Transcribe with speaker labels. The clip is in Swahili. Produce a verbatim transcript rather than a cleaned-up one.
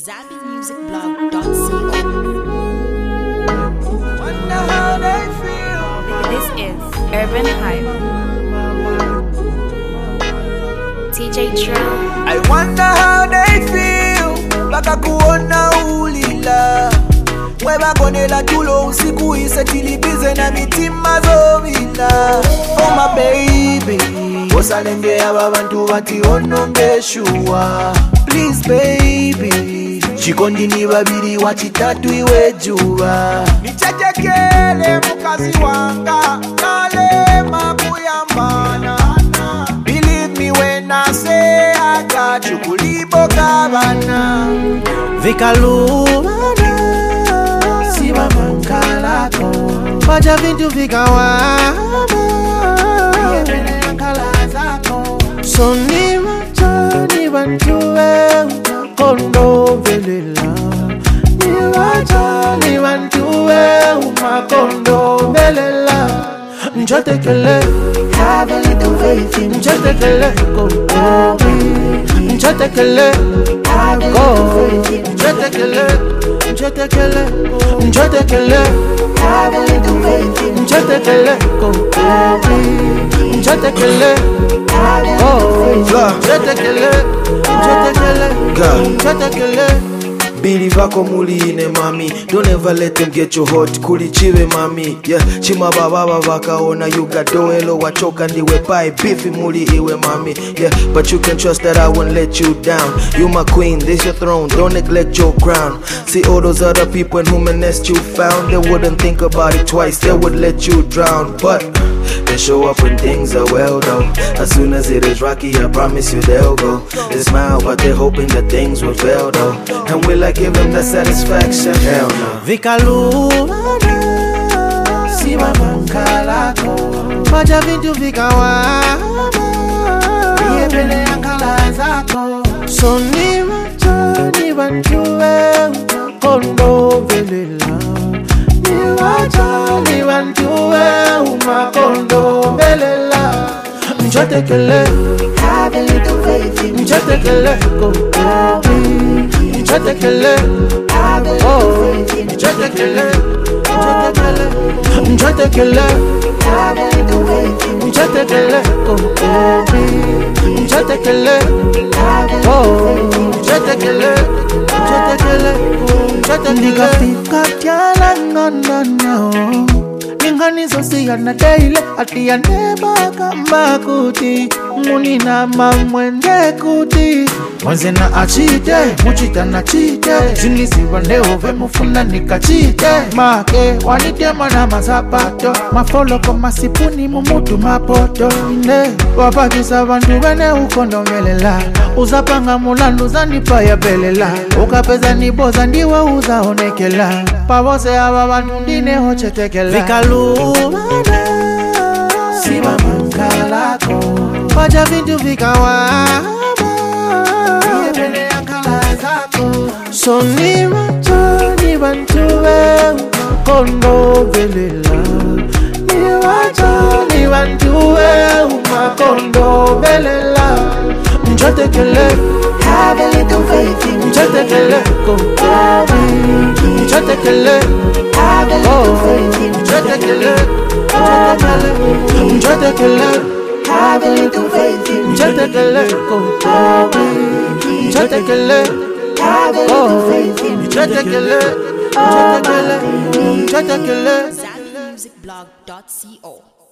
Speaker 1: Zabi Music Blog dot co.
Speaker 2: Wonder how they feel.
Speaker 1: This is Urban Hype. T J Trill.
Speaker 2: I wonder how they feel. Baka kuona ulila. Weba konela tulo usiku ise tilibize na mitima zovila. Oh my baby, osalenge ababantu bati ononge shua. Please baby, chikondi ni babiri wachitatu iwe juba. Nichechekele mukazi wanga, nale makuyambana. Believe me when I say I got you, kulibo kabana. Vikalumana, siwa mankalako. Maja vintu vikawama, yebele yankala zako. So ni macho ni bantuwe, umakondo velela. Ni macho ni bantuwe, umakondo velela. Njotekele, have a little faith in Njotekele, go baby. Njotekele, have a little faith in Njotekele, Njotekele, Njotekele, have a little faith in Njotekele, go baby. Njotekele, have a little faith in Njotekele, Njotekele, Njotekele. Bili vako muline mami, don't ever let them get your heart. Kuli chive mami, yeah. Chima baba vaka ona you got doelo wachoka ndiwe pai beefy muli iwe mami, yeah. But you can trust that I won't let you down. You my queen, this your throne, don't neglect your crown. See all those other people in whom a nest you found, they wouldn't think about it twice, they would let you drown. But they show up when things are well though. As soon as it is rocky, I promise you they'll go. They smile but they're hoping that things will fail though. And will I give them that satisfaction? Hell no. Vikalumana, siwa mankalako. Maja vintu vikawama, yebele yankala zako. So ni macho ni bantuwe, umakondo velela. Ni macho ni bantuwe, umakondo velela. Njotekele, have a little faith in Njotekele, go baby. Njotekele, have a little faith in Njotekele, Njotekele, Njotekele, have a little faith in Njotekele, go baby. Njotekele, have a little faith in Njotekele, Njotekele, Njotekele. Nigga fika tiala no no no. Ningani sosia na daily ati ya neba kama kuti. Muni na mamwende kuti. Wanze na achite, muchita na chite. Zinisi wandeove mufuna nikachite. Make, wanitema na mazapato. Mafolo kwa masipuni mumutu mapoto. Ine, wapakisa bandu wene ukondo melela. Uzapanga mulandu zandipa ya belela. Ukapeza niboza ndiwa uza onekela. Pawose hawa bandu ndine hochetekela. Vikalumana, siwa mankalako. Maja vintu vikawama, yebele yankala zako. So ni macho ni bantuwe, umakondo velela. Ni macho ni bantuwe, umakondo velela. Njotekele, have a little faith in Njotekele, go baby. Njotekele, have a little faith in Njotekele, Njotekele, Njotekele. Have a little faith in Njotekele, go baby. Njotekele, have a little faith in Njotekele, Njotekele, Njotekele.
Speaker 1: Zabi Music Blog dot co.